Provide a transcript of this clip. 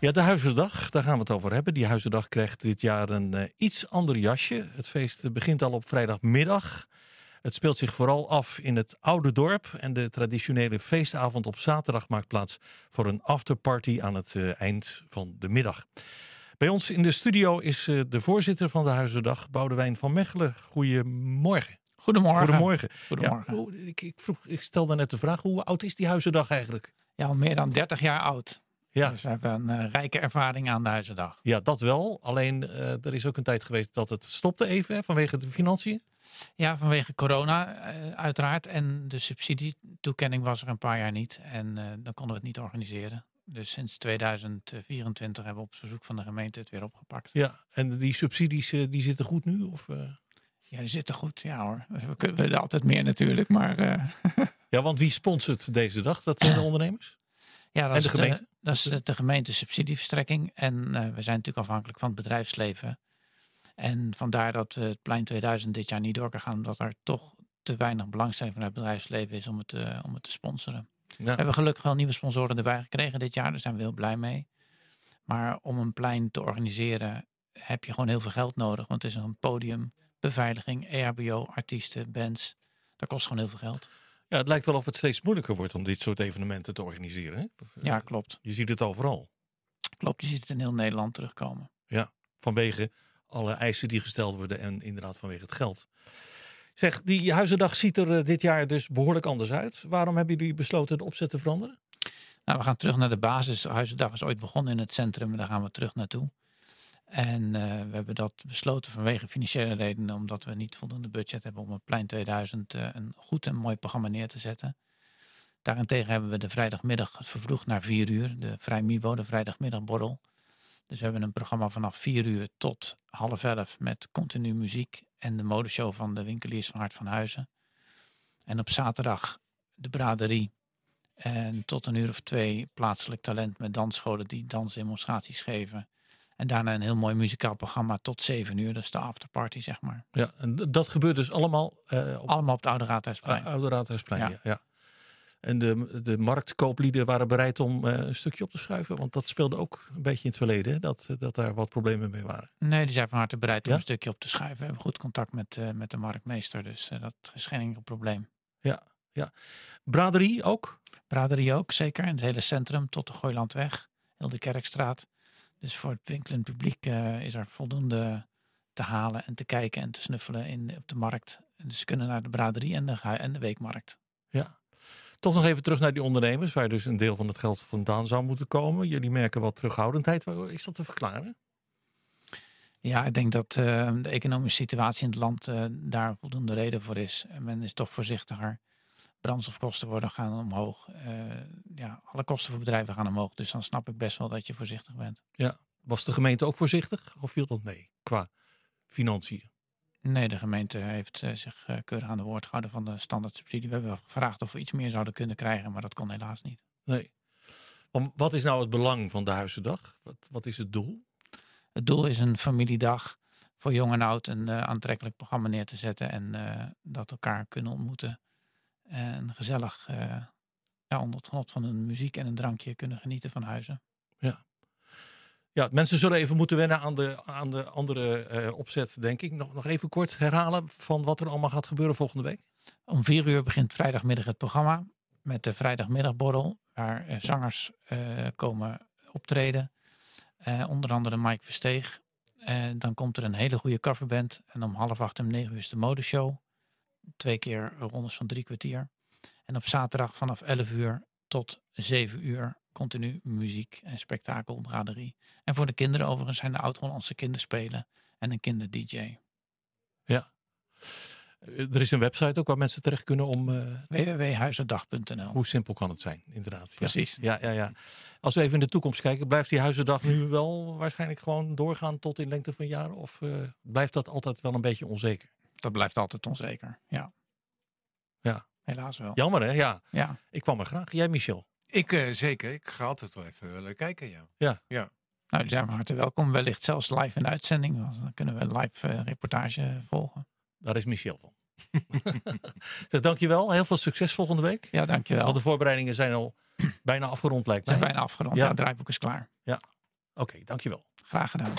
Ja, de Huizendag, daar gaan we het over hebben. Die Huizendag krijgt dit jaar een iets ander jasje. Het feest begint al op vrijdagmiddag. Het speelt zich vooral af in het oude dorp. En de traditionele feestavond op zaterdag maakt plaats voor een afterparty aan het eind van de middag. Bij ons in de studio is de voorzitter van de Huizendag, Boudewijn van Mechelen. Goedemorgen. Goedemorgen. Goedemorgen. Ja, ik stelde net de vraag, hoe oud is die Huizendag eigenlijk? Ja, al meer dan 30 jaar oud. Ja. Dus we hebben een rijke ervaring aan de Huizendag. Ja, dat wel. Alleen er is ook een tijd geweest dat het stopte even vanwege de financiën. Ja, vanwege corona uiteraard. En de subsidietoekenning was er een paar jaar niet. En dan konden we het niet organiseren. Dus sinds 2024 hebben we op verzoek van de gemeente het weer opgepakt. Ja, en die subsidies die zitten goed nu? Of, Ja, die zitten goed. Ja hoor. We willen altijd meer natuurlijk. Maar, Ja, want wie sponsort deze dag? Dat zijn de ondernemers? Ja, en de gemeente? Dat is de gemeente subsidieverstrekking. En we zijn natuurlijk afhankelijk van het bedrijfsleven. En vandaar dat het Plein 2000 dit jaar niet door kan gaan. Omdat er toch te weinig belangstelling van het bedrijfsleven is om het te sponsoren. Ja. We hebben gelukkig wel nieuwe sponsoren erbij gekregen dit jaar. Daar zijn we heel blij mee. Maar om een plein te organiseren heb je gewoon heel veel geld nodig. Want het is een podium, beveiliging, EHBO, artiesten, bands. Dat kost gewoon heel veel geld. Ja, het lijkt wel of het steeds moeilijker wordt om dit soort evenementen te organiseren. Hè? Ja, klopt. Je ziet het overal. Klopt, je ziet het in heel Nederland terugkomen. Ja, vanwege alle eisen die gesteld worden en inderdaad vanwege het geld. Zeg, die Huizendag ziet er dit jaar dus behoorlijk anders uit. Waarom hebben jullie besloten de opzet te veranderen? Nou, we gaan terug naar de basis. De Huizendag is ooit begonnen in het centrum en daar gaan we terug naartoe. En we hebben dat besloten vanwege financiële redenen, omdat we niet voldoende budget hebben om op Plein 2000 een goed en mooi programma neer te zetten. Daarentegen hebben we de vrijdagmiddag vervroegd naar 4 uur, de Vrijmibo, de vrijdagmiddagborrel. Dus we hebben een programma vanaf 4 uur tot 10:30 met continu muziek en de modeshow van de winkeliers van Hart van Huizen. En op zaterdag de braderie en tot 1 uur of 2 plaatselijk talent met dansscholen die dansdemonstraties geven. En daarna een heel mooi muzikaal programma tot 7 uur. Dat is de afterparty, zeg maar. Ja, en dat gebeurt dus allemaal allemaal op het Oude Raadhuisplein. Oude Raadhuisplein, ja. En de marktkooplieden waren bereid om een stukje op te schuiven. Want dat speelde ook een beetje in het verleden. Hè? Dat daar wat problemen mee waren. Nee, die zijn van harte bereid om een stukje op te schuiven. We hebben goed contact met de marktmeester. Dus dat is geen enkel probleem. Ja. Braderie ook? Braderie ook, zeker. In het hele centrum tot de Gooilandweg. Heel de Kerkstraat. Dus voor het winkelend publiek is er voldoende te halen en te kijken en te snuffelen op de markt. Dus ze kunnen naar de braderie en de weekmarkt. Ja. Toch nog even terug naar die ondernemers, waar dus een deel van het geld vandaan zou moeten komen. Jullie merken wat terughoudendheid. Is dat te verklaren? Ja, ik denk dat de economische situatie in het land daar voldoende reden voor is. Men is toch voorzichtiger. Brandstofkosten gaan omhoog. Alle kosten voor bedrijven gaan omhoog. Dus dan snap ik best wel dat je voorzichtig bent. Ja. Was de gemeente ook voorzichtig of viel dat mee qua financiën? Nee, de gemeente heeft zich keurig aan de woord gehouden van de standaard subsidie. We hebben gevraagd of we iets meer zouden kunnen krijgen, maar dat kon helaas niet. Nee. Wat is nou het belang van de Huizendag? Wat is het doel? Het doel is een familiedag voor jong en oud een aantrekkelijk programma neer te zetten en dat elkaar kunnen ontmoeten. En gezellig onder het genot van een muziek en een drankje kunnen genieten van Huizen. Ja, mensen zullen even moeten wennen aan de andere opzet, denk ik. Nog even kort herhalen van wat er allemaal gaat gebeuren volgende week. Om 4 uur begint vrijdagmiddag het programma met de vrijdagmiddagborrel. Waar zangers komen optreden. Onder andere Mike Versteeg. Dan komt er een hele goede coverband. En om 7:30 en 9 uur is de modeshow. 2 keer rondes van 3 kwartier. En op zaterdag vanaf 11 uur tot 7 uur continu muziek en spektakel, braderie. En voor de kinderen overigens zijn de Oud-Hollandse kinderspelen en een kinder-dj. Ja. Er is een website ook waar mensen terecht kunnen om... www.huizendag.nl. Hoe simpel kan het zijn, inderdaad. Precies. Ja. Als we even in de toekomst kijken, blijft die Huizendag nu wel waarschijnlijk gewoon doorgaan tot in lengte van jaren? Of blijft dat altijd wel een beetje onzeker? Dat blijft altijd onzeker, ja. Ja. Helaas wel. Jammer hè, ja. Ja. Ik kwam er graag. Jij, Michel? Ik zeker. Ik ga altijd wel even willen kijken, ja. Ja. Nou, die zijn van harte welkom. Wellicht zelfs live in de uitzending. Want dan kunnen we een live reportage volgen. Daar is Michel van. Zeg, dankjewel. Heel veel succes volgende week. Ja, dankjewel. Want de voorbereidingen zijn al bijna afgerond, lijkt mij. Zijn bijna afgerond. Ja, het draaiboek is klaar. Ja. Oké, dankjewel. Graag gedaan.